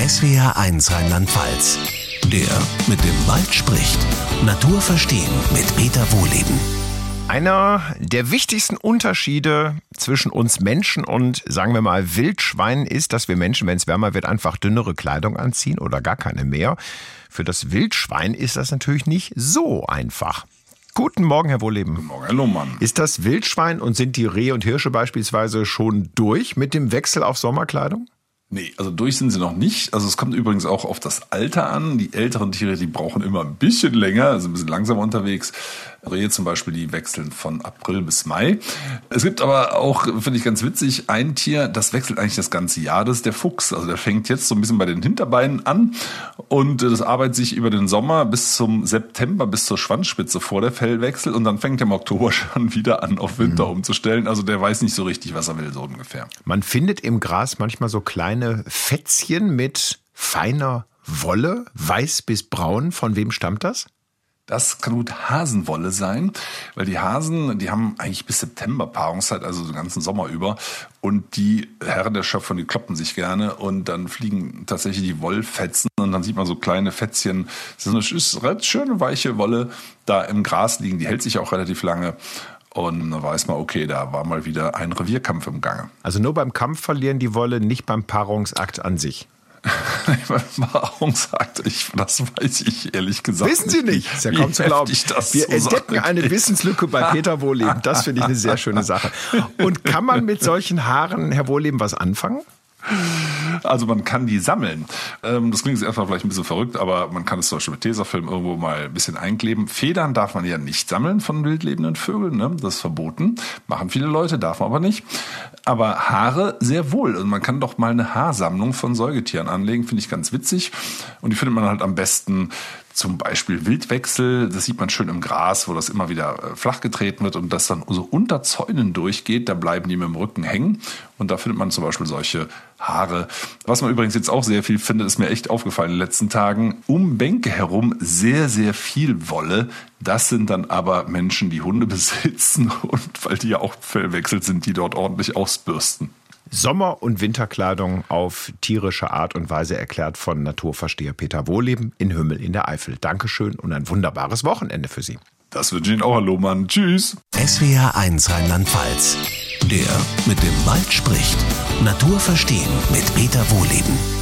SWR1 Rheinland-Pfalz. Der mit dem Wald spricht. Natur verstehen mit Peter Wohleben. Einer der wichtigsten Unterschiede zwischen uns Menschen und, sagen wir mal, Wildschweinen ist, dass wir Menschen, wenn es wärmer wird, einfach dünnere Kleidung anziehen oder gar keine mehr. Für das Wildschwein ist das natürlich nicht so einfach. Guten Morgen, Herr Wohleben. Guten Morgen, Herr Lohmann. Ist das Wildschwein und sind die Rehe und Hirsche beispielsweise schon durch mit dem Wechsel auf Sommerkleidung? Nee, also durch sind sie noch nicht. Also es kommt übrigens auch auf das Alter an. Die älteren Tiere, die brauchen immer ein bisschen länger, also ein bisschen langsamer unterwegs. Rehe zum Beispiel, die wechseln von April bis Mai. Es gibt aber auch, finde ich ganz witzig, ein Tier, das wechselt eigentlich das ganze Jahr. Das ist der Fuchs. Also der fängt jetzt so ein bisschen bei den Hinterbeinen an und das arbeitet sich über den Sommer bis zum September, bis zur Schwanzspitze vor der Fellwechsel und dann fängt er im Oktober schon wieder an, auf Winter umzustellen. Also der weiß nicht so richtig, was er will, so ungefähr. Man findet im Gras manchmal so kleine Fätzchen mit feiner Wolle, weiß bis braun. Von wem stammt das? Das kann gut Hasenwolle sein, weil die Hasen, die haben eigentlich bis September Paarungszeit, also den ganzen Sommer über. Und die Herren der Schöpfung, die kloppen sich gerne und dann fliegen tatsächlich die Wollfetzen und dann sieht man so kleine Fetzchen. Das ist eine schöne weiche Wolle da im Gras liegen, die hält sich auch relativ lange. Und dann weiß man, okay, da war mal wieder ein Revierkampf im Gange. Also nur beim Kampf verlieren die Wolle, nicht beim Paarungsakt an sich. Paarungsakt, das weiß ich ehrlich gesagt Wissen Sie nicht? Ist ja kaum zu glauben. Wir entdecken eine Wissenslücke bei Peter Wohleben. Das finde ich eine sehr schöne Sache. Und kann man mit solchen Haaren, Herr Wohleben, was anfangen? Also man kann die sammeln. Das klingt jetzt erstmal vielleicht ein bisschen verrückt, aber man kann es zum Beispiel mit Tesafilm irgendwo mal ein bisschen einkleben. Federn darf man ja nicht sammeln von wildlebenden Vögeln, ne? Das ist verboten. Machen viele Leute, darf man aber nicht. Aber Haare sehr wohl. Und man kann doch mal eine Haarsammlung von Säugetieren anlegen, finde ich ganz witzig. Und die findet man halt am besten zum Beispiel Wildwechsel, das sieht man schön im Gras, wo das immer wieder flach getreten wird und das dann so unter Zäunen durchgeht, da bleiben die mit dem Rücken hängen und da findet man zum Beispiel solche Haare. Was man übrigens jetzt auch sehr viel findet, ist mir echt aufgefallen in den letzten Tagen, um Bänke herum sehr, sehr viel Wolle. Das sind dann aber Menschen, die Hunde besitzen und weil die ja auch Fellwechsel sind, die dort ordentlich ausbürsten. Sommer- und Winterkleidung auf tierische Art und Weise erklärt von Naturversteher Peter Wohleben in Hümmel in der Eifel. Dankeschön und ein wunderbares Wochenende für Sie. Das wünsche ich Ihnen auch, Herr Lohmann. Tschüss. SWR1 Rheinland-Pfalz. Der mit dem Wald spricht. Natur verstehen mit Peter Wohleben.